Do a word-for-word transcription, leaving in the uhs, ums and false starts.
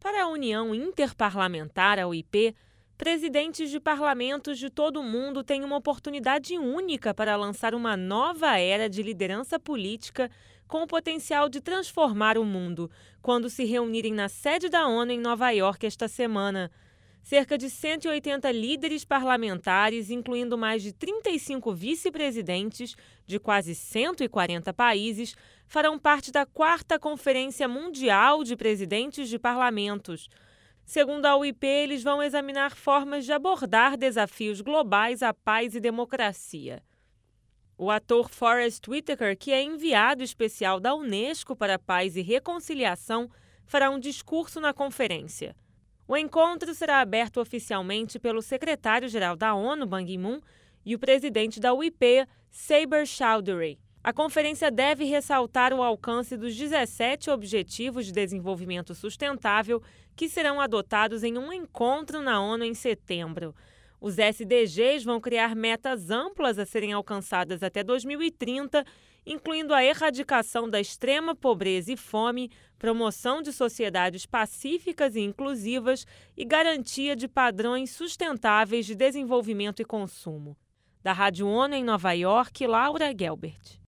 Para a União Interparlamentar, a U I P, presidentes de parlamentos de todo o mundo têm uma oportunidade única para lançar uma nova era de liderança política com o potencial de transformar o mundo, quando se reunirem na sede da ONU em Nova York esta semana. Cerca de cento e oitenta líderes parlamentares, incluindo mais de trinta e cinco vice-presidentes de quase cento e quarenta países, farão parte da quarta Conferência Mundial de Presidentes de Parlamentos. Segundo a U I P, eles vão examinar formas de abordar desafios globais à paz e democracia. O ator Forest Whitaker, que é enviado especial da Unesco para a Paz e Reconciliação, fará um discurso na conferência. O encontro será aberto oficialmente pelo secretário-geral da ONU, Ban Ki-moon, e o presidente da U I P, Saber Chowdhury. A conferência deve ressaltar o alcance dos dezessete Objetivos de Desenvolvimento Sustentável que serão adotados em um encontro na ONU em setembro. Os S D Gs vão criar metas amplas a serem alcançadas até dois mil e trinta, incluindo a erradicação da extrema pobreza e fome, promoção de sociedades pacíficas e inclusivas e garantia de padrões sustentáveis de desenvolvimento e consumo. Da Rádio ONU em Nova York, Laura Gelbert.